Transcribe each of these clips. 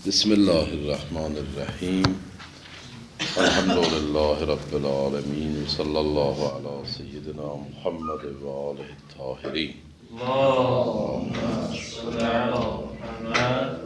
بسم الله الرحمن الرحیم. الحمد لله رب العالمین، صلی الله علی سیدنا محمد و آله الطاهرین. اللهم صل علی محمد.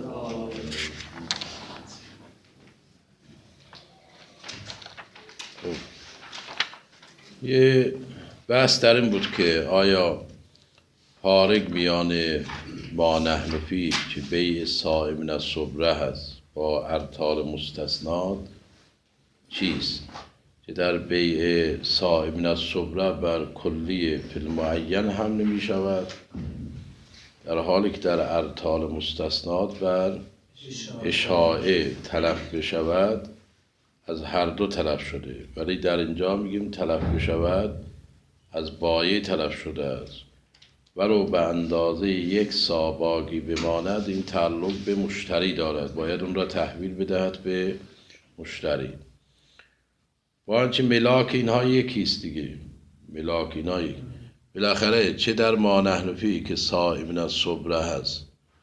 یه بحث در این بود که آیا فارق میان ما نحن فیه که بیع صاع من الصبره هست با ارطال مستثنات چیست؟ که در بیع صاع من الصبره بر کلی فی المعین هم نمی شود، در حالی که در ارطال مستثنات بر اشاعه تلف بشود از هر دو تلف شده، ولی در اینجا میگیم تلف بشود از بایع تلف شده است. ولو به اندازه یک صاع باقی بماند این تعلق به مشتری دارد، باید اون را تحویل بدهد به مشتری. با آنچه ملاک اینها یکیست دیگه، ملاک اینها یک. بالاخره چه در ما نحن فیه که صاع من الصبره هست،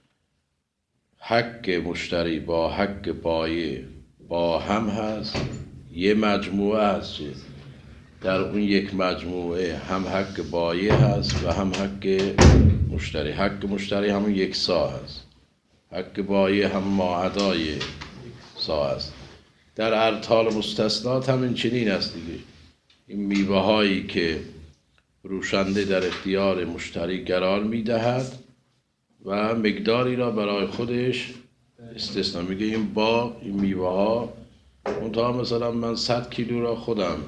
حق مشتری با حق بایع با هم هست، یه مجموعه هست. در اون یک مجموعه هم حق بایع هست و هم حق مشتری. حق مشتری همون یک صاع هست، حق بایع هم ماعدای صاع هست. در ارطال مستثنات هم این چنین است دیگه. این میوه هایی که فروشنده در اختیار مشتری قرار میدهد و مقداری را برای خودش استثنا میگه، این باغ این میوه ها منتها مثلا من 100 کیلو را خودم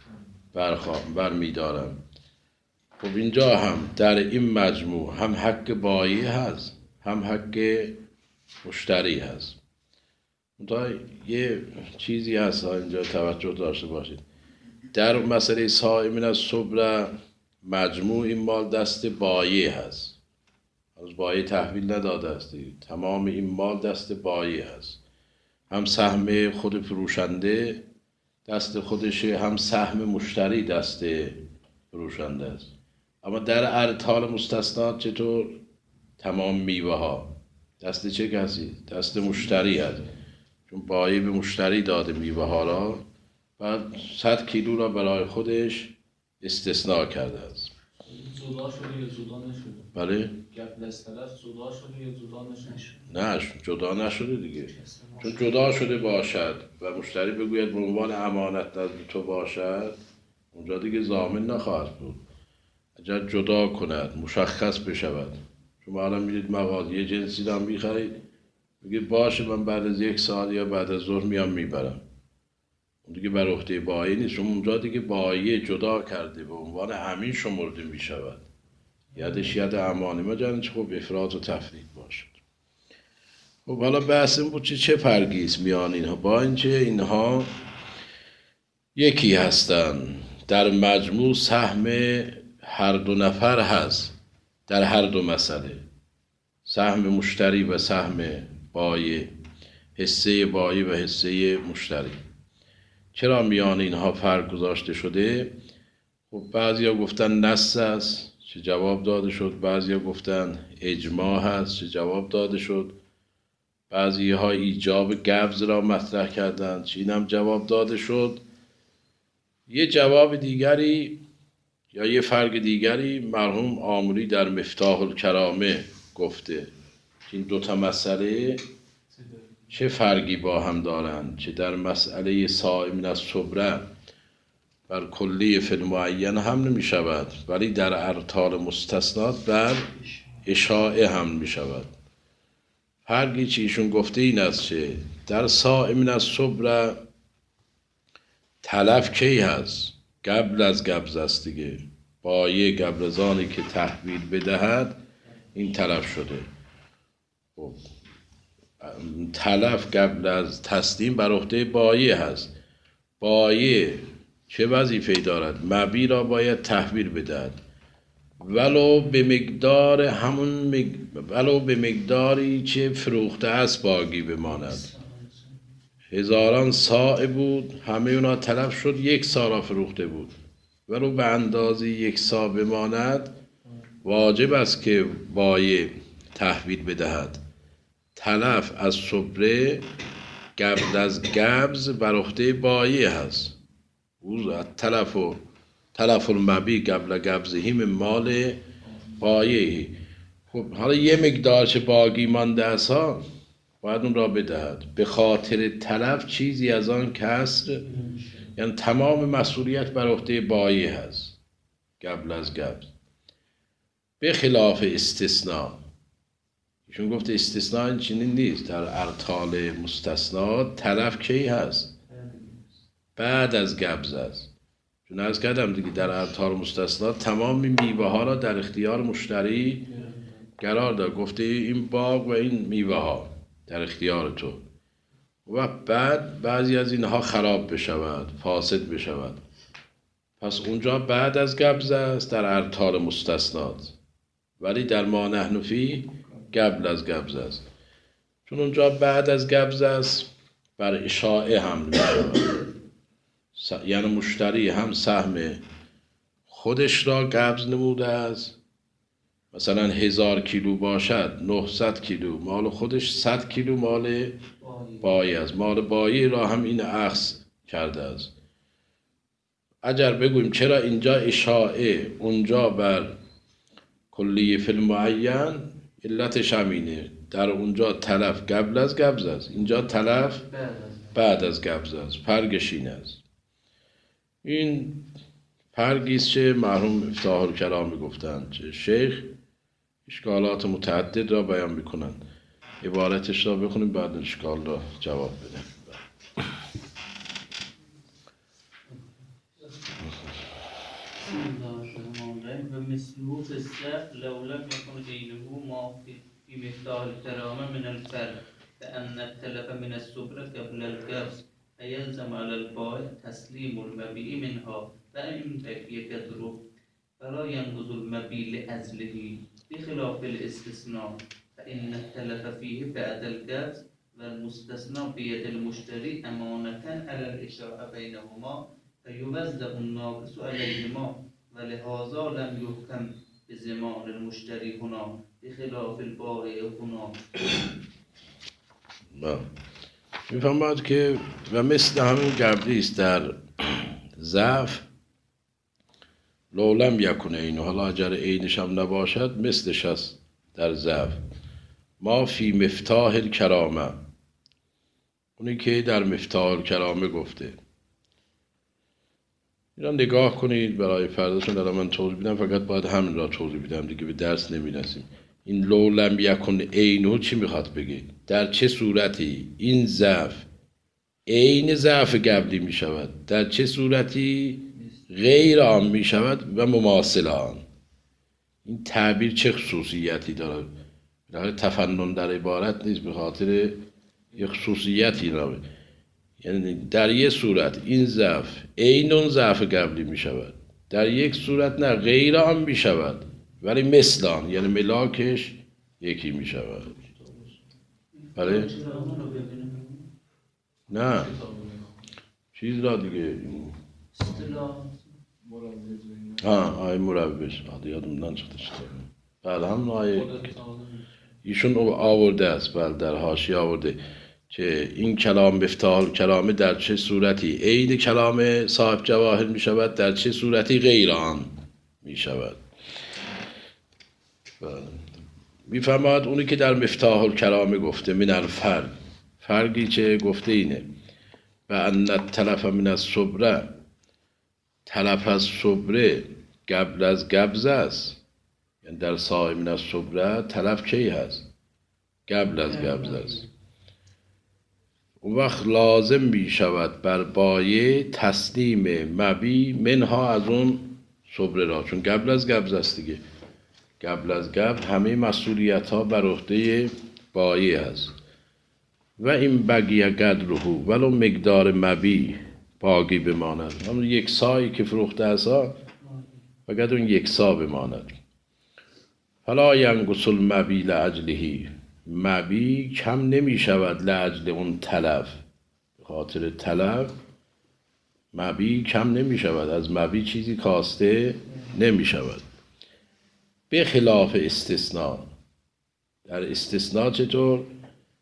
برمیدارم. خب اینجا هم در این مجموع هم حق بایع هست هم حق مشتری هست. منتها یه چیزی هست اینجا توجه داشته باشید، در مسئله صاع من الصبره مجموع این مال دست بایع هست، از بایع تحویل نداده است، تمام این مال دست بایع هست. هم سهم خود فروشنده دست خودشه، هم سهم مشتری دست فروشنده است. اما در ارطال مستثنات چطور؟ تمام میوه ها دست چه کسی؟ دست مشتری هست، چون بایع به مشتری داده میوه ها را و 100 کیلو را برای خودش استثناء کرده است. جدا شده یا جدا نشده؟ بله؟ قبل از طرف جدا شده یا جدا نشده؟ نه جدا نشده دیگه، چون جدا شده باشد و مشتری بگوید به عنوان امانت نزد تو باشد، اونجا دیگه ضامن نخواهد بود. اگر جدا کند مشخص بشود، شما الان میرید مغازه یه جنسی را میخرید، میگه باشه من بعد از 1 ساعت یا بعد از ظهر میام میبرم، اون دیگه بر عهده بایع نیست، چون اونجا دیگه بایع جدا کرده به عنوان امین شمرده میشود، یدش ید امانه مجرد خب افراط و تفریط باشد. خب حالا بحث این بود چه فرقی است میان اینها، با اینکه اینها یکی هستن، در مجموع سهم هر دو نفر هست در هر دو مسئله، سهم مشتری و سهم بایع، حصه بایع و حصه مشتری. چرا میان اینها فرق گذاشته شده؟ خب بعضیا گفتن نص است چه جواب داده شد، بعضیا گفتن اجماع هست چه جواب داده شد، بعضی ها ایجاب قبض را مطرح کردند چه اینم جواب داده شد. یه جواب دیگری یا یه فرق دیگری مرحوم آموری در مفتاح الکرامه گفته، این دوتا مسئله چه فرقی با هم دارند، چه در مسئله صاع من الصبره بر کلی فی المعین هم نمی شود، ولی در ارطال مستثنات بر اشاعه هم می شود. فرقی چی ایشون گفته این است که در صاع من الصبره تلف کی هست؟ قبل از قبض است دیگه، بایع قبل از آنی که تحویل بدهد این تلف شده. خب تلف قبل از تسلیم بر عهده بایع هست. بایع چه وظیفه‌ای دارد؟ مبیع را باید تحویل بدهد، ولو به مقداری که فروخته است باقی بماند. هزاران صاع بود، همه اونا تلف شد، 1 صاع را فروخته بود، ولو به اندازه 1 صاع بماند واجب است که بایع تحویل بدهد. تلف از صبره قبل از قبض بر عهده بایع هست. او تلف المبی قبل قبضه من مال بایعه. خب حالا یه مقدار چه باقی مانده است ها باید اون را بدهد. به خاطر تلف چیزی از آن کسر، یعنی تمام مسئولیت بر عهده بایع هست قبل از قبض، به خلاف استثناء. ایشون گفته استثناء این چنین نیست. در ارطال مستثنا تلف کی هست؟ بعد از قبض است. چون عرض کردم دیگه در ارطال مستثنا تمام میوه ها را در اختیار مشتری قرار داد. گفته این باغ و این میوه ها در اختیار تو، و بعد بعضی از اینها خراب بشود، فاسد بشود، پس اونجا بعد از قبض است در ارطال مستثنات، ولی در ما نحن فیه قبل از قبض است. چون اونجا بعد از قبض است بر اشاعه حمل می‌شود. یعنی مشتری هم سهم خودش را قبض نموده است، مثلا 1000 کیلو باشد 900 کیلو مال خودش، 100 کیلو مال بایع است. مال بایع را هم این اخذ کرده است. اگر بگوییم چرا اینجا اشاعه اونجا بر کلیه فی المعین، علتش همینه. در اونجا تلف قبل از قبض است، اینجا تلف بعد از قبض است. فرقش این است. این فرقی است که مرحوم افتاح الکلام میگفتند که شیخ اشکالات متعدد را بیان میکنند. عبارتش را بخونیم بعد اشکال را جواب بدیم. ومثله في السقف لو لم يكن غيره ما في مفتاح الكرامة من الفرق، لأن التلف من الصبر قبل القبض فيلزم على البائع تسليم المبيع منها، فإن بقي قدره فلا ينقض المبيع لأجله، بخلاف الاستثناء فإن التلف فيه بعد القبض والمستثنى بيد المشتري أمانة على الإشاعة بينهما فيوزع الناقص عليهما، ولهذا لم يحكم بضمان المشتري هنا بخلاف البائع هنا. میفهمد که و مثل همین قبلی است در ضعف لولم یکونه اینو، حالا اگر عینش هم نباشد مثلش است در ضعف. ما فی مفتاح الکرامه، اونی که در مفتاح الکرامه گفته. اینا نگاه کنید برای فرداشون در من توضیح بدم، فقط باید همین را توضیح بدم دیگه به درس نمی‌رسیم. این لو لم یکن عینو چی میخواد بگه؟ در چه صورتی این ضعف عین ضعف قبلی میشود، در چه صورتی غیر آن میشود و مماثل آن. این تعبیر چه خصوصیتی داره؟ برای تفنن در عبارت نیست، به خاطر یک خصوصیتی داره. یعنی در یک صورت این ضعف عین اون ضعف قبلی می شود، در یک صورت نه غیر آن می شود ولی مثل آن، یعنی ملاکش یکی می شود. بله؟ نه چیز را دیگه آیه مروج یادم ننشده شده. بله هم آیه ایشون آورده است، بله در حاشیه آورده که این کلام مفتاح الکرامه در چه صورتی عین کلام صاحب جواهر می شود، در چه صورتی غیر آن می شود. می فهمد اونی که در مفتاح الکرامه گفته من الفرق، فرقی چه گفته اینه و ان التلف من الصبره، تلف از صبره قبل از قبض است. یعنی در ساعه من الصبره تلف کی هست؟ قبل از قبض است. اون وقت لازم می شود بر بایع تسلیم مبی منها از اون صبره را، چون قبل از قبض است دیگه. قبل از قبض همه مسئولیت ها بر عهده بایع است. و این بقیه قدره ولو مقدار مبی باقی بماند، همون یک سایی که فروخته است فقط اون یک سا بماند. فلا ینقص المبی لاجله، مبی کم نمی شود لاجل اون تلف، به خاطر تلف مبی کم نمی شود، از مبی چیزی کاسته نمی شود. به خلاف استثناء، در استثناء چطور؟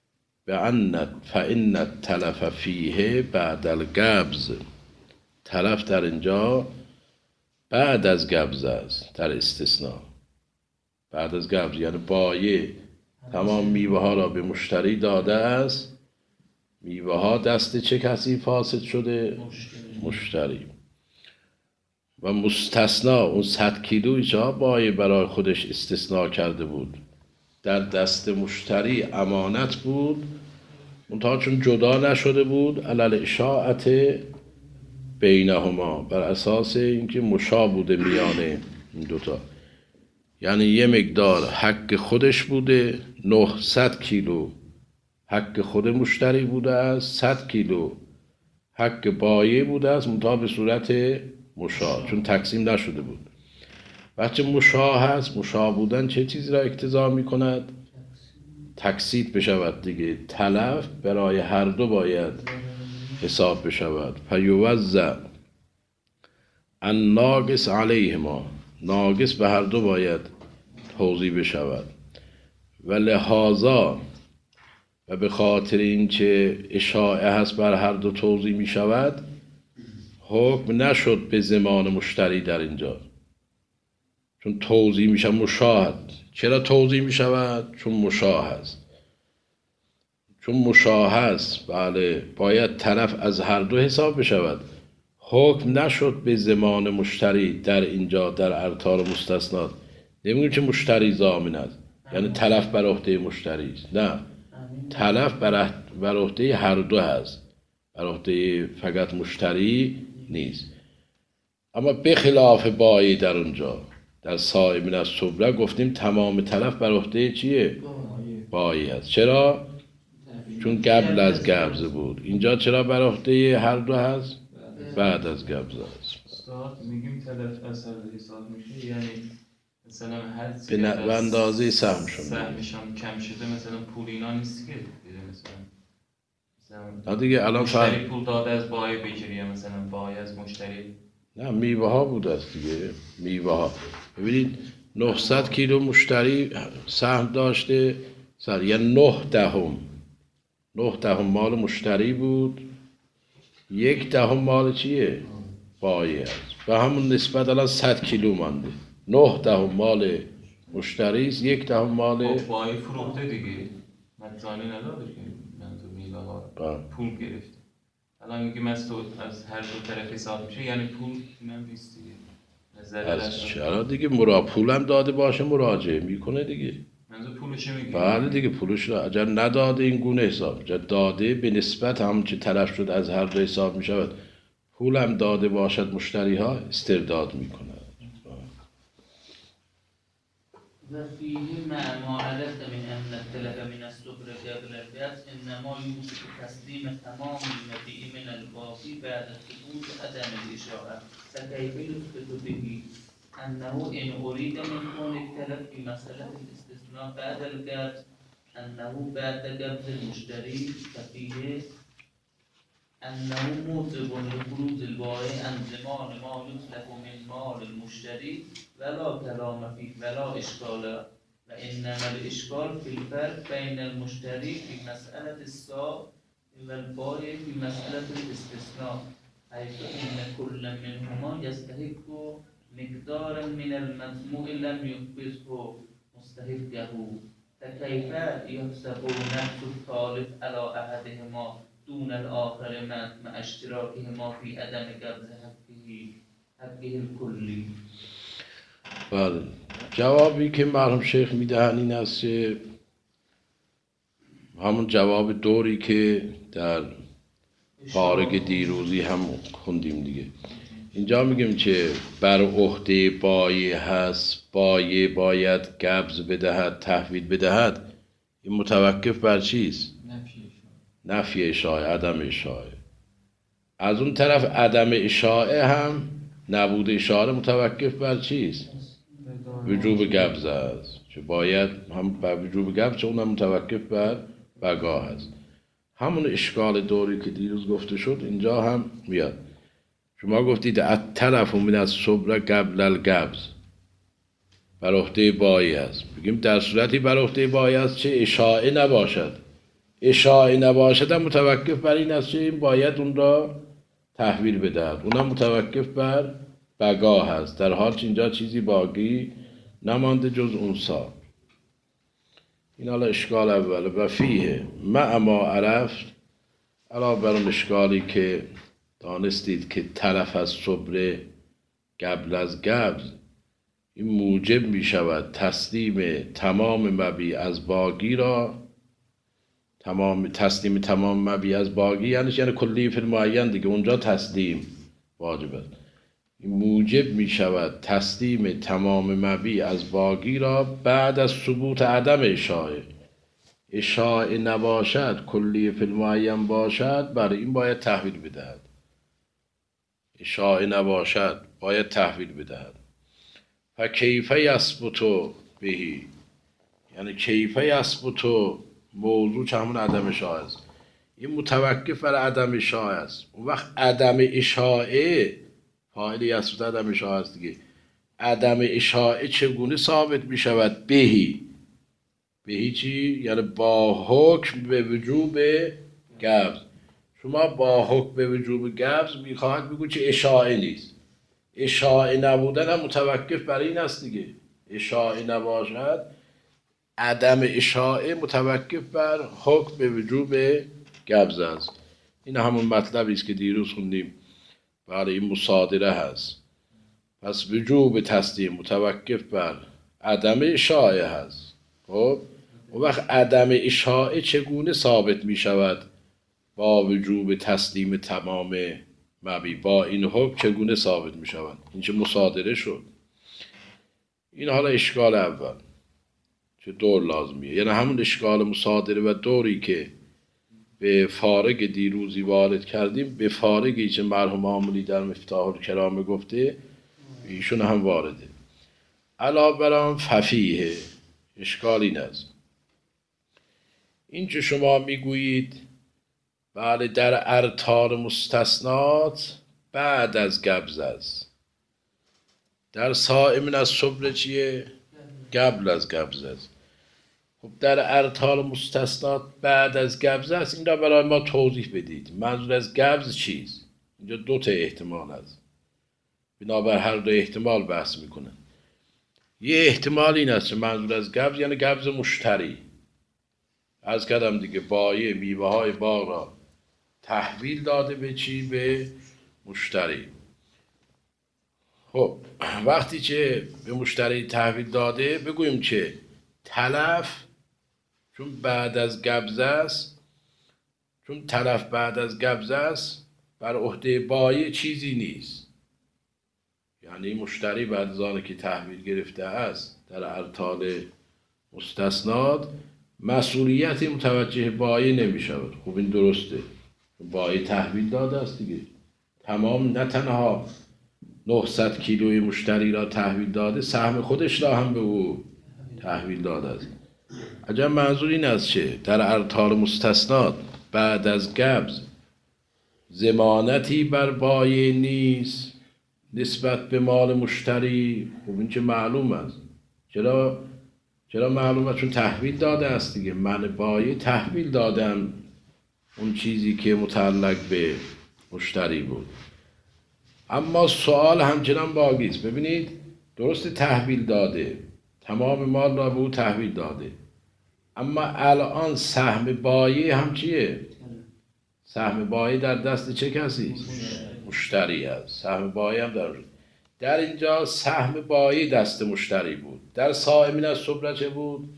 فإن التلف فیه بعد القبض. تلف در اینجا بعد از قبض است، در استثناء بعد از قبض، یعنی بایع تمام میوه ها را به مشتری داده است، میوه ها دست چه کسی فاسد شده؟ مشتری. و مستثنا اون 100 کیلویی که بایع برای خودش استثناء کرده بود در دست مشتری امانت بود، منتها چون جدا نشده بود علل اشاعت بینهما، بر اساس اینکه مشا بوده میان این دوتا، یعنی یه مقدار حق خودش بوده، 900 کیلو حق خود مشتری بوده است، 100 کیلو حق بایع بوده است، منتها به صورت مشا، چون تقسیم نشده بود. وقتی مشا هست، مشا بودن چه چیزی را اقتضا می کند؟ تقسیط بشود دیگه، تلف برای هر دو باید حساب بشود. فیوزع الناقص علیهما، ناقص به هر دو باید توزیع بشود. و لحاظا، و به خاطر این که اشاعه هست بر هر دو توزیع می شود، حکم نشد به ضمان مشتری در اینجا، چون توزیع می شود مشاهد. چرا توزیع می شود؟ چون مشاه هست. چون مشاه هست، بله، باید طرف از هر دو حساب بشود. حکم نشد به ضمان مشتری در اینجا، در ارطال مستثنات. نمیگیم که مشتری ضامن است، یعنی تلف بر عهده مشتری است. نه، تلف بر عهده هر دو هست، بر عهده فقط مشتری نیست. اما به خلاف بایی در اونجا، در صاع من الصبره گفتیم تمام تلف بر عهده چیه؟ بایی است. چرا؟ چون قبل از قبض بود. اینجا چرا بر عهده هر دو هست؟ بعد از قبض است. استاد میگیم تلف اثر حساب میشه، یعنی مثلا هر به اندازه سهمشون سهمشون کم شده، مثلا پول اینا نیست که مثلا دیگه الان مشتری پول داده از بای بگیریه، مثلا بای از مشتری، نه، میوه ها بود است دیگه، میوه ها. ببینید 900 کیلو مشتری سهم داشته، یعنی 9 دهم مال مشتری بود، 1 دهم مال چیه؟ بایع است. به همون نسبت الان 100 کیلو مانده، 9 دهم مال مشتری است، 1 دهم مال بای فروخته دیگه، مجانی نداده که من تو میوه ها پول گرفته. الان میگیم از هر دو طرف حساب میشه، یعنی پول اینم نیست دیگه. از چرا دیگه پولم داده باشه مراجعه میکنه دیگه. منظور پولش میگه. بله دیگه، پولش را اگر نداده این گونه حساب، اگر داده به نسبت هم که طرف شد از هر دو حساب میشود. پولم داده باشد مشتری ها استرداد میکنه. و فیه مع ما علت من ان التلف من الصبر قبل القبض انما يوجب تسلیم تمام المبيع من الباقي بعد ثبوت عدم الاشاعه. فكيف يثبت به انه ان اريد من كون التلف في مساله الاستثناء بعد القبض انه بعد قبض المشتري، ففيه أنه موجب لخروج البائع عن ضمان ما يتلف من مال المشتري ولا كلام فيه ولا إشكال، وإنما الإشكال في الفرق بين المشتري في مسألة الصاع والبائع في مسألة الاستثناء، حيث إن كل منهما يستحق مقدارا من المجموع لم يقبضه مستحقه، فكيف يحسب نفس الطالب على أحدهما دون الآخر مع اشتراكهما في عدم قبض حقه الکلی؟ بله، جوابی که مرحوم شیخ میدهن این است که همون جواب دوری که در فارق دیروزی هم خوندیم دیگه. اینجا میگیم که بر عهده بایع هست، بایع باید قبض بدهد، تحویل بدهد. این متوقف بر چیست؟ نفی اشاعه، عدم اشاعه. از اون طرف عدم اشاعه هم، نبود اشاعه متوقف بر چیست؟ وجوب قبض است، که باید هم بر وجوب قبض، اون هم متوقف بر بقا هست. همون اشکال دوری که دیروز گفته شد اینجا هم میاد. شما گفتید الطرف من الصبر قبل القبض، بر عهده بایع است. بگیم در صورتی بر عهده بایع است چه اشاعه نباشد، اشاعه نباشد هم متوقف بر این است که این باید اون را تحویل بدهد. اونم متوقف بر بقا هست، در حال که اینجا چیزی باقی نمانده جز اونسا. این حالا اشکال اوله. و فیه مع ما عرفت، علاوه بر اون اشکالی که دانستید که تلف از صبر قبل از قبض این موجب می شود تسلیم تمام مبی از باقی را. تسلیم تمام مبی از باقی یعنی کلی فی المعین دیگه، اونجا تسلیم واجب است. این موجب می شود تسلیم تمام مبی از باقی را بعد از ثبوت عدم اشاعه. اشاعه نباشد، کلی فی المعین باشد، برای این باید تحویل بدهد. اشاعه نباشد باید تحویل بدهد. فکیف یثبت بهی، یعنی کیف یثبت موضوع چه همون عدم اشاعه است. این متوقف بر عدم اشاعه است. اون وقت عدم اشاعه فاعل یثبت عدم اشاعه است دیگه. عدم اشاعه چگونه ثابت می شود؟ بهی. بهی چی؟ یعنی با حکم به وجوب قبض. شما با حکم به وجوب قبض میخواهد بگو که اشاعه نیست. اشاعه نبودن هم متوقف بر این است دیگه. اشاعه نباشد، عدم اشاعه متوقف بر حکم به وجوب قبض است. این همون مطلبی است که دیروز خوندیم. برای این مصادره هست. پس وجوب تسلیم متوقف بر عدم اشاعه هست. خب اون وقت عدم اشاعه چگونه ثابت می شود؟ با وجوب تسلیم تمام مبی، با این حکم چگونه ثابت می شود؟ این چه مصادره شد. این حالا اشکال اول چه دور لازمیه، یعنی همون اشکال مصادره و دوری که به فارق دیروزی وارد کردیم، به فارقی که مرحوم عاملی در مفتاح الکرام گفته ایشون هم وارده. علاوه بر آن ففیه، اشکال این است این که شما میگویید بله در ارطال مستثنات بعد از قبض است، در صائم از صبر چیه؟ قبل از قبض است. خب در ارطال مستثنات بعد از قبض است، این را برای ما توضیح بدید. منظور از قبض چیست؟ اینجا دو تا احتمال است، بنابر هر دو احتمال بحث میکنن. یه احتمال این است منظور از قبض یعنی قبض مشتری. از کردم دیگه بایع میوه های باغ را تحویل داده به چی؟ به مشتری. خب وقتی که به مشتری تحویل داده، بگوییم که تلف چون بعد از قبض است، چون تلف بعد از قبض است بر عهده بایع چیزی نیست. یعنی مشتری بعد از آنکه تحویل گرفته است در ارطال مستثنات مسئولیتی متوجه بایع نمی شود. خب این درسته، بایع تحویل داده است دیگه. تمام نه تنها 900 کیلوی مشتری را تحویل داده، سهم خودش را هم به او تحویل داده است. عجب منظور این است که در ارطال مستثنات بعد از قبض ضمانتی بر بایع نیست نسبت به مال مشتری. خب این چه معلوم است. چرا معلومه؟ چون تحویل داده است دیگه. من بایع تحویل دادم اون چیزی که متعلق به مشتری بود. اما سوال همچنان باقی است. ببینید درست تحویل داده، تمام مال را به او تحویل داده، اما الان سهم بایع هم چیه؟ سهم بایع در دست چه کسی است؟ مشتری است. سهم بایع هم در اینجا سهم بایع دست مشتری بود. در صائمین از صبر چه بود؟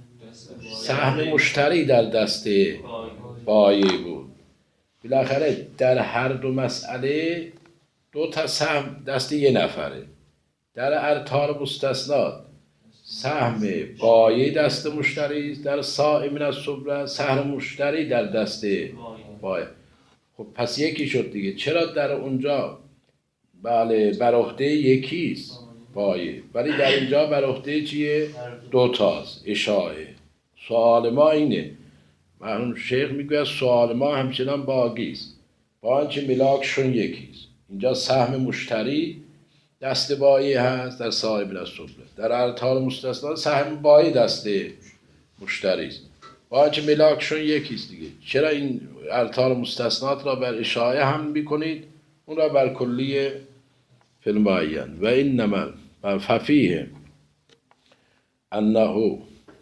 سهم مشتری در دست بایع بود. بالاخره در هر دو مسئله دو تا سهم دست یه نفره. در ارطال مستثنات سهم بایع دست مشتری است، در صائمین از صبر سهم مشتری در دست بایع. خب پس یکی شد دیگه. چرا در اونجا بله بر عهده یکیست بایع، ولی در اینجا بر عهده چیه؟ دو تاست. اشاعه. سوال ما اینه، مرحوم شیخ میگوید سوال ما همچنان باقی است، با آنچه ملاکشون یکیست. اینجا سهم مشتری دست بایع هست در صاحب الصبر، در ارطال مستثنا سهم بایع دست مشتری است. با اینکه ملاکشون یکیست دیگه. چرا این ارطال مستثنات را بر اشاعه هم میکنید، اون را بر کلیه فی المعین؟ و اینما ففیه انه،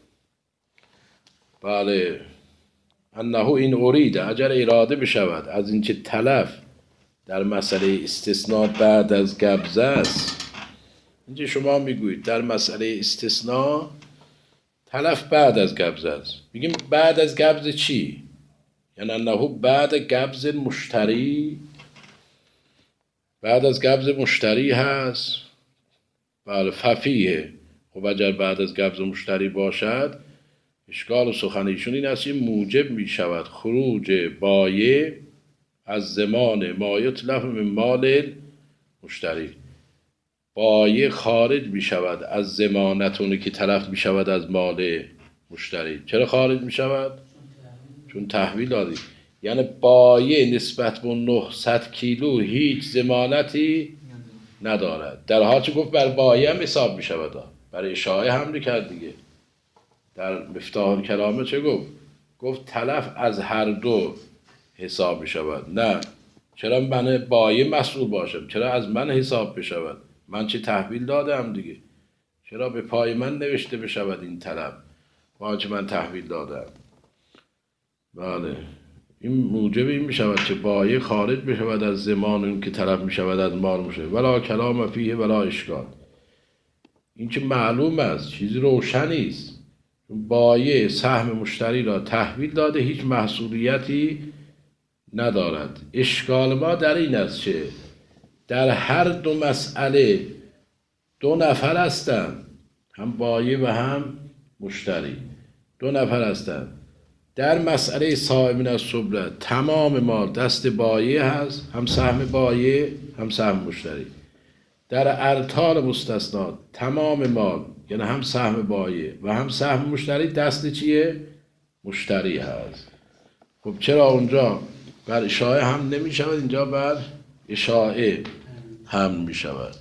بله، انه این اریده، اگر اراده بشود از اینکه تلف در مسئله استثناء بعد از قبض است. اینجا شما میگویید در مسئله استثناء تلف بعد از قبض است. میگیم بعد از قبض چی؟ یعنی انه بعد قبض مشتری، بعد از قبض مشتری هست. بله، ففیه. خب اگر بعد از قبض مشتری باشد، اشکال و سخن ایشون این است که موجب می شود خروج بایع از ضمان ما یتلف من مال مشتری. بایع خارج می شود از ضمانت اونی که تلف می شود از مال مشتری. چرا خارج می شود؟ چون تحویل دادی. یعنی بایع نسبت به 900 کیلو هیچ ضمانتی ندارد، در حالی که گفت بر بایع هم حساب می شود، برای اشاعه حمله کرد دیگه. در مفتاح الکلامه چه گفت؟ گفت تلف از هر دو حساب می شود. نه، چرا من بایع مسئول باشم؟ چرا از من حساب بشود؟ من چه تحویل دادم دیگه؟ چرا به پای من نوشته بشود این تلف با آنچه من تحویل دادم؟ بله، این موجب این می شود که بایع خارج بشود از ضمان اون که تلف می شود از مال مشتری. ولا کلام فیه ولا اشکال. این که معلوم است، چیزی روشنی است. بایع سهم مشتری را تحویل داده، هیچ محصولیتی ندارد. اشکال ما در این است که در هر دو مسئله دو نفر هستند، هم بایع و هم مشتری، دو نفر هستند. در مسئله صاع من الصبره تمام مال دست بایع هست، هم سهم بایع هم سهم مشتری. در ارطال مستثنات تمام مال، یعنی هم سهم بایع و هم سهم مشتری، دست چیه؟ مشتری هست. خب چرا اونجا بر اشاعه هم نمی شود، اینجا بر اشاعه هم می شود؟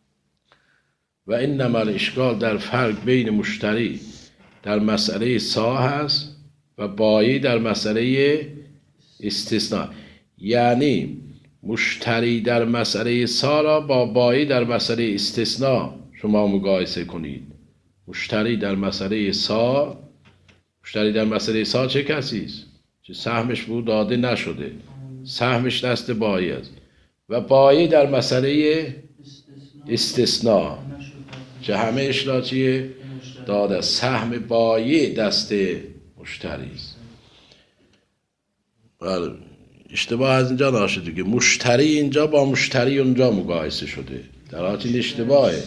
و اینما الاشکال در فرق بین مشتری در مسئله صاع هست و بایع در مسئله استثناء. یعنی مشتری در مسئله صاع را با بایع در مسئله استثناء شما مقایسه کنید. مشتری در مسئله صاع چه کسی است؟ که سهمش بود داده نشده، سهمش دست بایع است. و بایع در مسئله استثناء که همه اشلا چیه؟ داده، سهم بایع دست مشتری است. بله، اشتباه از اینجا ناشد دیگه. مشتری اینجا با مشتری اونجا مقایسه شده، در حالت این اشتباهه.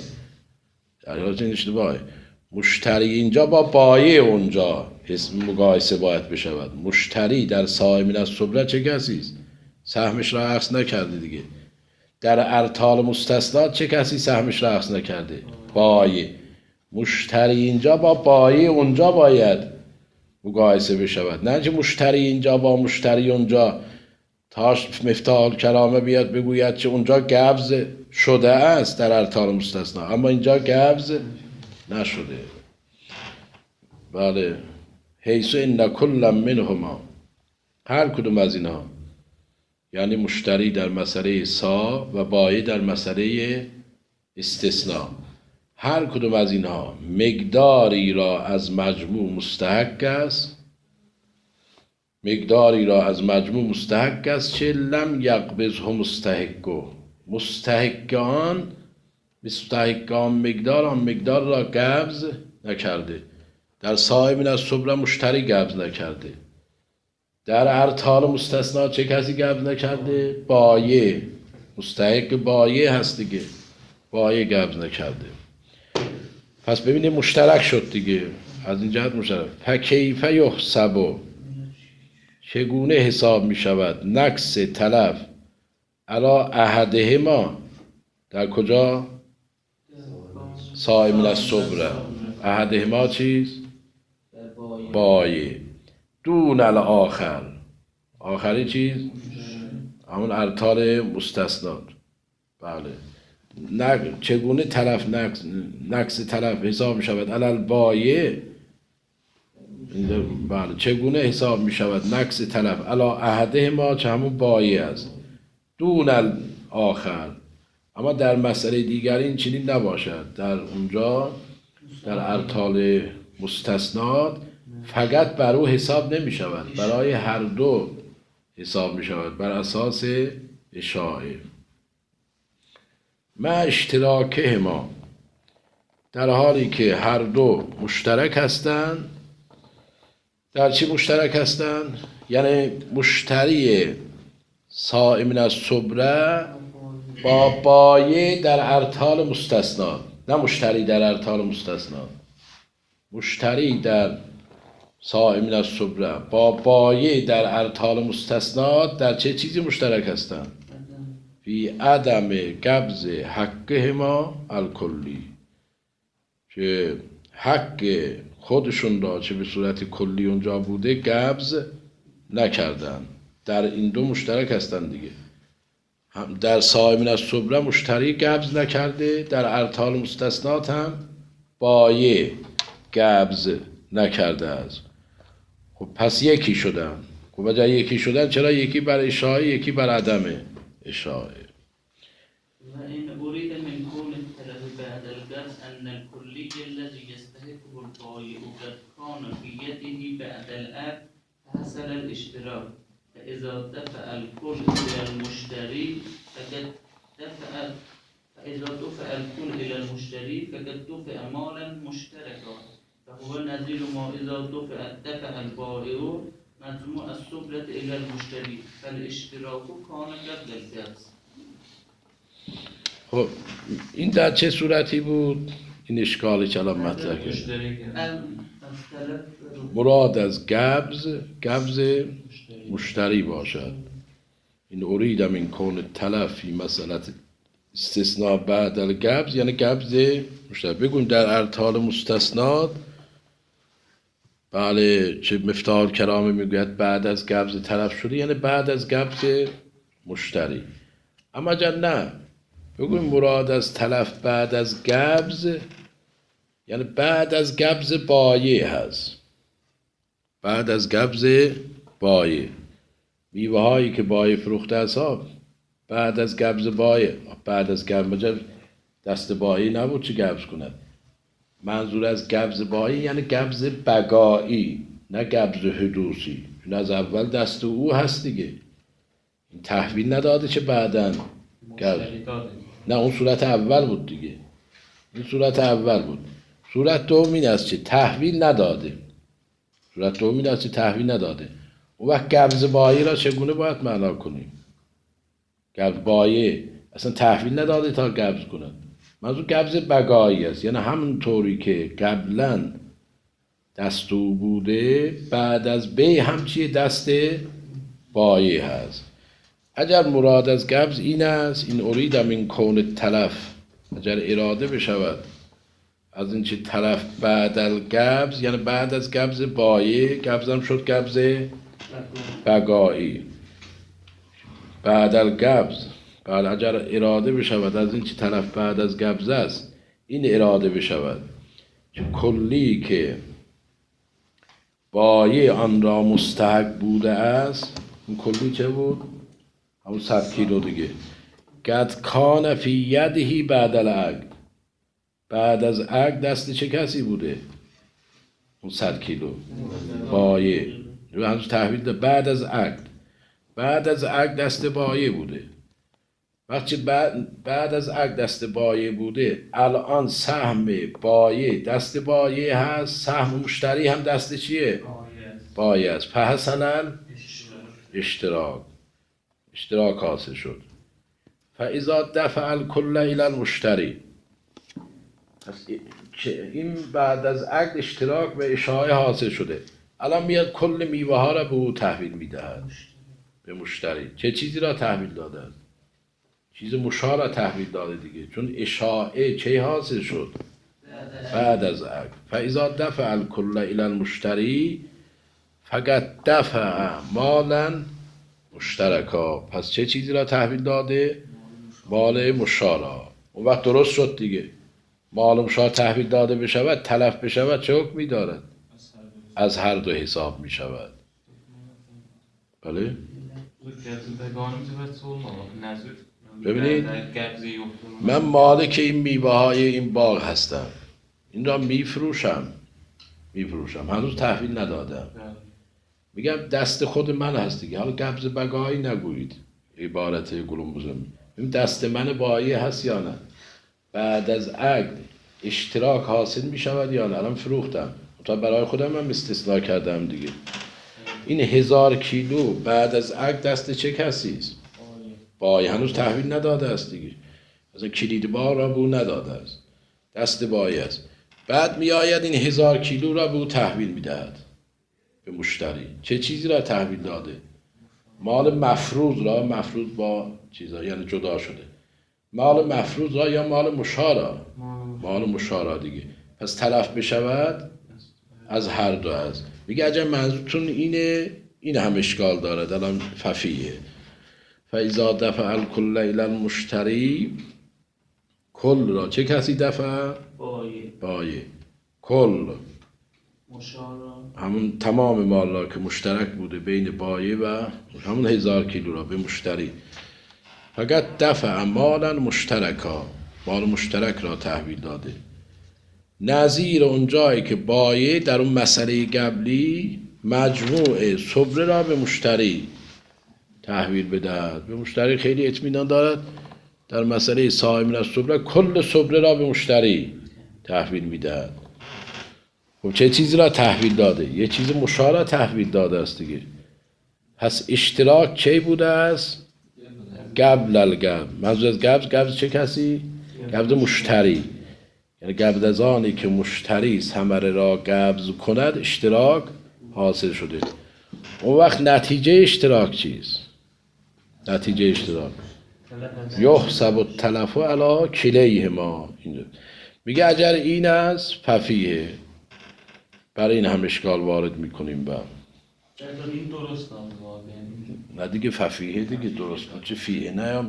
مشتری اینجا با بایع اونجا مقایسه باید بشود. مشتری در صاع من الصبره چه کسی است؟ سهمش را اخذ نکرده دیگه. در ارطال مستثنات چه کسی سهمش را اخذ نکرده؟ بایع. مشتری اینجا با بایع اونجا باید مقایسه بشود، نه که مشتری اینجا با مشتری اونجا. تا مفتاح الکلامه بیاد بگوید که اونجا قبض شده است در ارطال مستثنا، اما اینجا قبض نشده. بله، حیث ان کل منهما، هر کدوم از اینها، یعنی مشتری در مسئله صاع و بایع در مسئله استثناء، هر کدوم از اینها مقداری را از مجموع مستحق است، مقداری را از مجموع مستحق است چه لم یقبضه مستحقه، مستحقان مقدار آن مقدار را قبض نکرده. در صاع من الصبره مشتری قبض نکرده. در ارطال مستثنا چه کسی قبض نکرده؟ بایع. مستحق بایع هست دیگه، بایع قبض نکرده. پس ببینید مشترک شد دیگه، از این جهت مشترک. فکیف یحسب، چگونه حساب می شود نقص تلف علی احدهما، در کجا؟ صاع من الصبره. احدهما چیز؟ بایع. دون الاخر، آخری چیز؟ همون ارطال مستثنات. بله، چگونه تلف نقص تلف حساب می شود علی البایع، بله چگونه حساب می شود نقص تلف علا احده ما که همون بایی است دون آخر، اما در مسئله دیگر این چنین نباشد. در اونجا در ارطال مستثنات فقط بر او حساب نمی شود، برای هر دو حساب می شود بر اساس اشاعه. ما اشتراکه ما، در حالی که هر دو مشترک هستند. در چی مشترک هستند؟ یعنی مشتری صائم الصبره با بایع در ارطال مستثنات، نه مشتری در ارطال مستثنات. مشتری در صائم الصبره با بایع در ارطال مستثنات در چه چیزی مشترک هستند؟ فی عدم قبض حقهما الکلی، که حق خودشون را چه به صورت کلی اونجا بوده قبض نکردن. در این دو مشترک هستن دیگه. در صائم الصبره مشتری قبض نکرده، در ارطال مستثنات هم بایع قبض نکرده است. خب پس یکی شدن. خب بجای یکی شدن چرا یکی بر اشاعه یکی بر عدم اشاعه؟ وإن أريد من كون التلف بعد القبض أن الكلي الذي يستحقه البائع قد كان في يده بعد العقد فحصل الاشتراك، فإذا دفع الكل إلى المشتري فقد دفع مالا مشتركا، فهو نظير ما إذا دفع البائع مجموع الصبرة إلى المشتري فالاشتراك كان قبل القبض. خب این در چه صورتی بود؟ این اشکالی که الان مطرح کرد. مراد از قبض مشتری باشد. این ارید من کون تلف فی مسئله استثناء بعد القبض، یعنی قبض مشتری. بگویم در ارطال مستثنات بله چه مفتاح کرامه میگوید بعد از قبض تلف شده، یعنی بعد از قبض مشتری. اما اگر نه بگویم مراد از تلف بعد از قبض، یعنی بعد از قبض بایع هست. بعد از قبض بایع، میوه هایی که بایع فروخته است بعد از قبض بایع، بعد از قبض دست بایع نبود چه قبض کند. منظور از قبض بایع یعنی قبض بقایی، نه قبض حدوثی، چون از اول دست او هست دیگه. این تحویل نداده چه بعداً قبض. نه اون صورت اول بود دیگه، این صورت اول بود. صورت دوم این است که تحویل نداده. صورت دوم این است که تحویل نداده. اون وقت قبض بایع را چگونه باید معنا کنیم؟ قبض بایع اصلا تحویل نداده تا قبض کند. منظور قبض بقایی است، یعنی همون طوری که قبلا دست او بوده بعد از بیع هم چیه دست بایع هست. اگر مراد از قبض این است، این ارید من کون تلف، اگر اراده بشود از این چه تلف بعد القبض، یعنی بعد از قبض بایع، قبض هم شد قبض بقایی بعد القبض. بعد اگر اراده بشود از این چه تلف بعد از قبض است، این اراده بشود که کلی که بایع آن را مستحق بوده است، این کلی چه بود؟ همون 100 کیلو دیگه. قد کان فی یده بعد العقد، بعد از عقد دست چه کسی بوده؟ اون 100 کیلو بایع. هنوز تحویل ده بعد از عقد، بعد از عقد دست بایع بوده. وقتی بعد از عقد دست بایع بوده، الان سهم بایع دست بایع هست، سهم مشتری هم دست چیه؟ بایع است. فحسن اشتراک حاصل شد. فاذا دفع الکل الی المشتری، پس این بعد از عقد اشتراک و اشاعه حاصل شده. الان میاد کل میوه ها را به او تحویل میدهد، به مشتری. چه چیزی را تحویل داده؟ چیز مشاع را تحویل داده دیگه، چون اشاعه چه حاصل شد؟ بعد از عقد. فاذا دفع الکل الی المشتری فقط دفع مالا مشترکا، پس چه چیزی را تحویل داده؟ مال مشاع را. اون وقت درست شد دیگه. مال مشاع تحویل داده بشود، تلف بشود، چه حکمی دارد؟ از هر دو حساب می شود. بله؟ ببینید من مالک این میوه های این باغ هستم، این را میفروشم، هنوز تحویل ندادم، میگم دست خود من هست دیگه. حالا گبز بگاهی نگویید، عبارت گلومبوزم، این دست من بایی هست یا نه؟ بعد از عقد اشتراک حاصل می شود یا نه؟ الان فروختم، تا برای خودم من استثنا کردم دیگه. این 1000 کیلو بعد از عقد دست چه کسی است؟ بایی. هنوز تحویل نداده است دیگه، مثلا کلید بار را به او نداده است، دست بایی است. بعد می آید این 1000 کیلو را به او تحویل می دهد، به مشتری. چه چیزی را تحویل داده؟ مال مفروض را، مفروض با چیزا یعنی جدا شده، مال مفروض را یا مال مشارا؟ مال مشارا دیگه. پس تلف بشود از هر دو است. میگه اگر منظورتون اینه، این هم اشکال داره الان ففیه. فاذا دفع الکل الی المشتری، کل را چه کسی دفع؟ بایه. کل همون تمام مال را که مشترک بوده بین بایه و همون 1000 کیلو را به مشتری، فقط دفع مالا مشترکا، مال مشترک را تحویل داده. نظیر اون جایی که بایه در اون مسئله قبلی مجموع صبره را به مشتری تحویل بدهد. به مشتری خیلی اطمینان دارد، در مسئله صاحب از صبره کل صبره را به مشتری تحویل میدهد. خب چه چیزی را تحویل داده؟ یه چیز مشارا تحویل داده است دیگه. پس اشتراک چه بوده است؟ قبل القبض. منظور از قبض چه کسی؟ قبض مشتری، یعنی قبل از آنی که مشتری ثمره را قبض کند اشتراک حاصل شده. اون وقت نتیجه اشتراک چیست؟ نتیجه اشتراک یحسب التلف علی کلیهما. میگه اگر این است ففیه، برای این هم اشکال وارد میکنیم. با این درست نه دیگه ففیه دیگه درست بود، چه فیه نه یا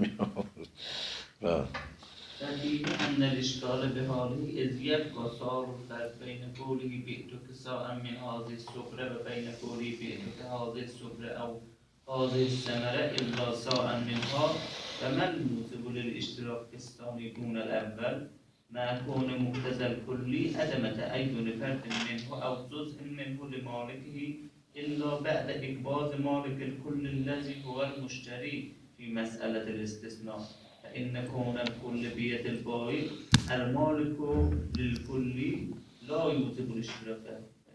ففيه أن الإشكال بحاله إذ يبقى صار الفرق بين قوله بئتك ساعا من هذه السفرة وبين قوله بئتك هذه السفرة أو هذه الثمرة إلا ساعا منها، فما الموجب للاشتراك في الثاني دون الأول مع كون مقتضى الكلي عدم تعين فرد منه أو جزء منه لمالكه إلا بعد إقباض مالك الكل الذي هو المشتري في مسألة الاستثناء، فإن كون الكل بيد البائع المالك للكل لا يوجب الاشتراك.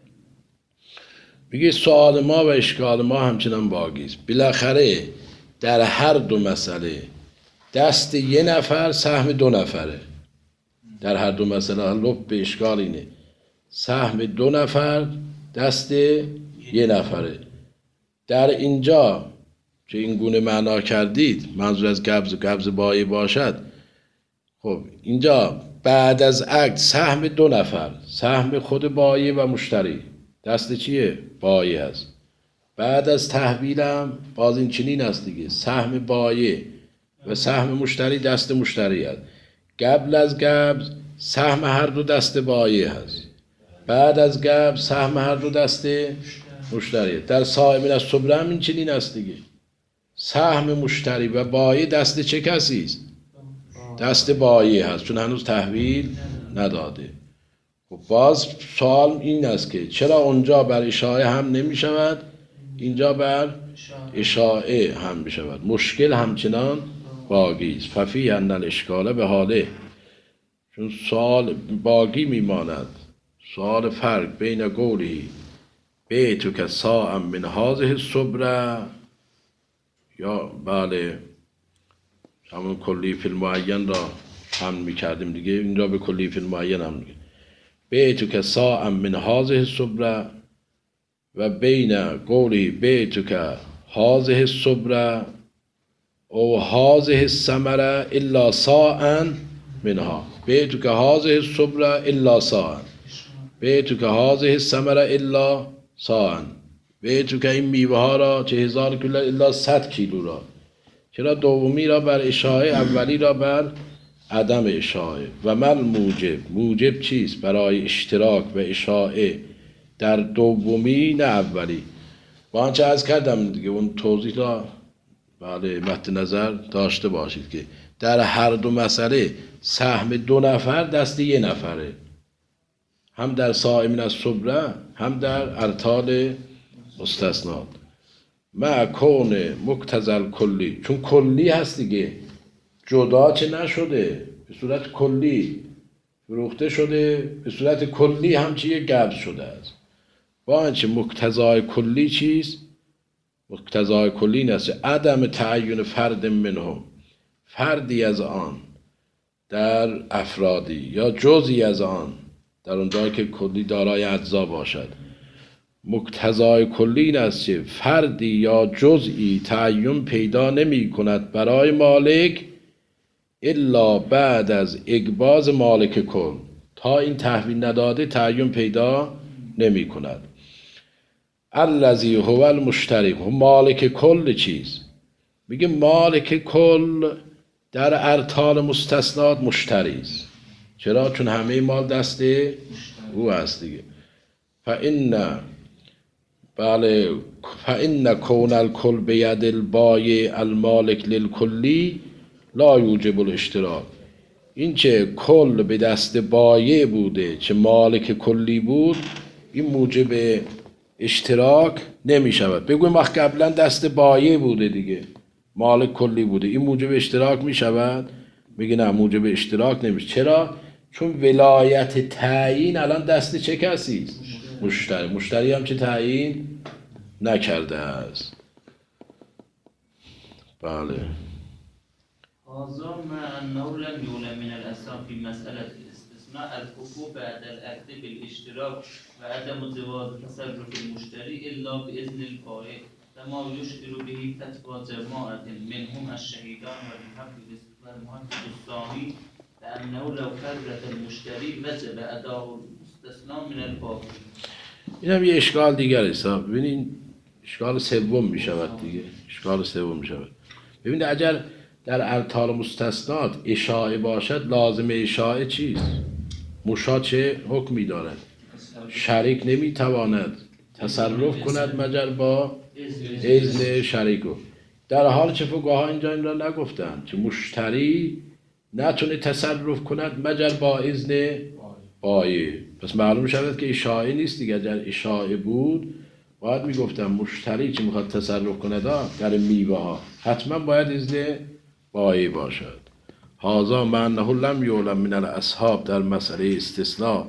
میگه سوال ما و اشکال ما همچنان باقی است. بالاخره در هر دو مسئله دست یه نفر سهم دو نفره. در هر دو مسئله لب به اشکال اینه، سهم دو نفر دست یه نفره. در اینجا که این گونه معنا کردید منظور از قبض بایی باشد، خب اینجا بعد از عقد سهم دو نفر، سهم خود بایی و مشتری دست چیه؟ بایی هست. بعد از تحویلم باز این چنین است دیگه، سهم بایی و سهم مشتری دست مشتری هست. قبل از قبض سهم هر دو دست بایی هست، بعد از قبض سهم هر دو دست مشتری. در صاحب از صبره هم این چنین است دیگه، سهم مشتری و بایی دست چه کسی است؟ دست بایی هست، چون هنوز تحویل نداده. خب باز سوال این است که چرا اونجا بر اشاعه هم نمی شود، اینجا بر اشاعه هم می شود؟ مشکل همچنان باقی است. ففیه ان الاشکال به حاله، چون سوال باقی می ماند. سوال فرق بین قولی بیتک ساعا من هذه الصبره، یا بله همون کلی فی المعین را هم میکردیم دیگه، این را به کلی فی المعین هم میگه. بیتک ساعا من هذه الصبره و بین قولی بیتک هذه الصبره او هذه الثمره الا ساعا منها، بیتک هذه الصبره الا ساعا، بیتک هذه الثمره الا ساعا، بیتک این میوه ها را چه 1000 کیلو الا 100 کیلو را. چرا دومی را بر اشاعه، اولی را بر عدم اشاعه؟ و من موجب چیست برای اشتراک و اشاعه در دومی نه اولی. با آنچه عرض کردم دیگه اون توضیح را بله مد نظر داشته باشید که در هر دو مسئله سهم 2 نفر دست 1 نفره، هم در صائمین الصبره هم در ارطال مستثنات. مع کون مقتضی کلی، چون کلی هست دیگه، جدا چه نشده، به صورت کلی فروخته شده، به صورت کلی هم چیه قبض شده است. با اینکه مقتضای کلی چیست؟ مقتضای کلی نست عدم تعیین فرد منهم، فردی از آن در افرادی یا جزئی از آن در اون جایی که کلی دارای اجزا باشد. مقتضای کلی این است که فردی یا جزئی تعین پیدا نمی کند برای مالک الا بعد از اقباض مالک کل، تا این تحویل نداده تعین پیدا نمی کند. الذی هو المشتری، مالک کل چیز؟ میگه مالک کل در ارطال مستثنات مشتری است. چرا؟ چون همه مال دست او هست دیگه. فإن کون الکل بید البایع المالک للکلی لا یوجب الاشتراک. این چه کل به دست بایع بوده چه مالک کلی بود، این موجب اشتراک نمی شود. بگویم وقت قبلا دست بایع بوده دیگه، مالک کلی بوده، این موجب اشتراک می شود؟ میگه نه، موجب اشتراک نمیشه. چرا؟ چون ولایت تعیین الان دست چه کسی است؟ مشتری. مشتری هم چه تعیین نکرده است. بله. هذا مع أنه لم يعلم من الأسلام في مسألة الاستثناء الحقوق بعد العقد بالاشتراك وعدم جواز تصرف المشتري إلا بإذن البائع، كما يشعر به فتوى جماعة منهم الشهيدان والمحقق الثاني لأنه لو فرط المشتري وجب أداء المستثنى من البائع. این هم یه اشکال دیگر است. ببینید اشکال سوم می شود دیگه. اشکال سوم می شود. ببینید اگر در ارطال مستثنات اشاعه باشد، لازم اشاعه چیست؟ مشا چه حکمی دارد؟ شریک نمیتواند تصرف کند مگر با اذن شریکو. در حال چه فقها اینجا این را نگفتند که مشتری نتونه تصرف کند مگر با اذن بایع. پس معلوم شود که اشاعه نیست دیگه. اگر اشاعه بود باید میگفتم مشتری که میخواد تصرف کند در میوه ها حتما باید اذن بایع باشد. هذا مع انه لم یعلم من الاصحاب در مسئله استثناء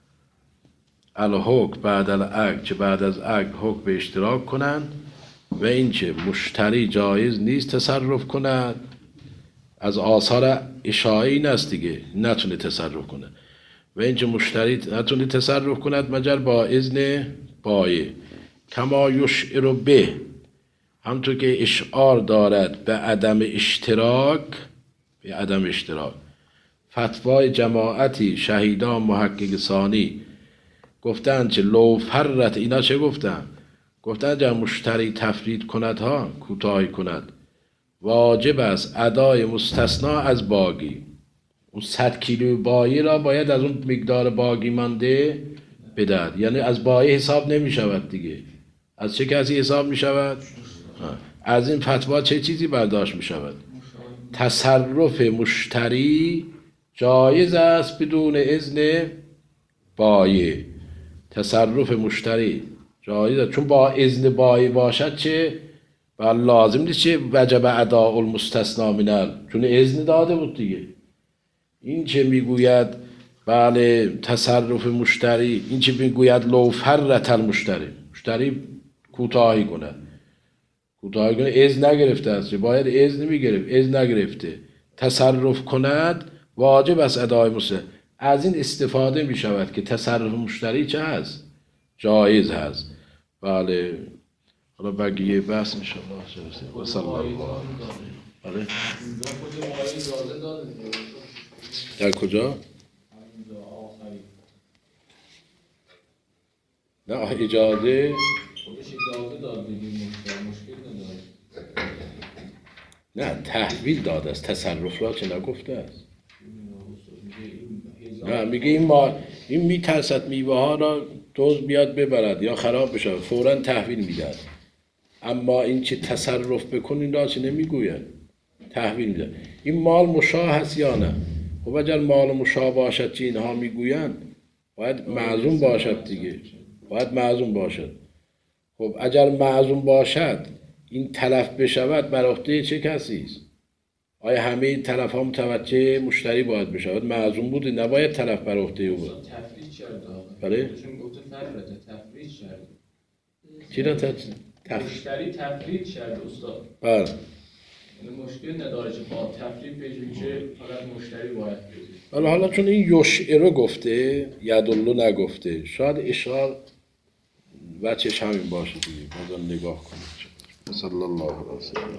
الحکم بعد العقد، که بعد از عقد حکم به اشتراک کنند و اینکه مشتری جایز نیست تصرف کند. از آثار اشاعه این است دیگه، نتونه تصرف کنه. و اینکه مشتری نتونه تصرف کند مگر با اذن بایع. کما یشعر به، همطور که اشعار دارد به عدم اشتراک، به عدم اشتراک. فتوای جماعتی شهیدان محقق ثانی گفتند که لو فرت، اینا چه گفتند؟ گفتند اگر مشتری تفرید کند ها، کوتاهی کند، واجب است ادای مستثنا از باقی. اون 100 کیلو بایع را باید از اون مقدار باقی مانده بدهد. یعنی از بایع حساب نمی شود دیگه. از چه کسی حساب می شود؟ از این فتوا چه چیزی برداشت می شود؟ تصرف مشتری جایز است بدون اذن بایع. تصرف مشتری جایز است چون با اذن بایع باشد چه؟ و لازم نیست چه وجب اداء المستثنا من، چون اذن داده بود دیگه. این چه میگوید بله تصرف مشتری، این چه میگوید لو فرت المشتری، مشتری کوتاهی کند، کوتاهی کنه اذن نگرفته است، باید اذن میگرفت، اذن نگرفته تصرف کند، واجب است ادای مستثنا. از این استفاده می شود که تصرف مشتری چه هست؟ جایز هست. بله. حالا بقیه بحث انشاءالله و صلی الله علیه و آله. در کجا؟ نه اجازه نه تحویل داده است، تصرف را چه نگفته است. نه میگه این میترسد میوه ها را دزد بیاد ببرد یا خراب بشه فوراً تحویل میدن. اما این که تصرف بکن این را چه نمیگوید، تحویل میدن. این مال مشاع هست یا نه؟ خب اگر مال مشاع باشد که اینها میگویند باید معزوم باشد دیگه، باید معزوم باشد. خب اگر معزوم باشد این تلف بشود بر عهده چه کسی است؟ آیا همه این تلف ها متوجه مشتری باید بشود؟ معزوم بوده نباید تلف بر عهده او بود. تفرید شد آقا. بله؟ چون گفته فرده تفرید شد. چی را مشتری تفرید شد استاد. بله. یعنی مشکل نداره که با تفرید بشه فقط مشتری باید بده. حالا چون این یشعر گفته یدالله نگفته شاید اشعار وجهش همین باشه دیگه. بازم نگاه کنید. صلی الله علیه و سلم.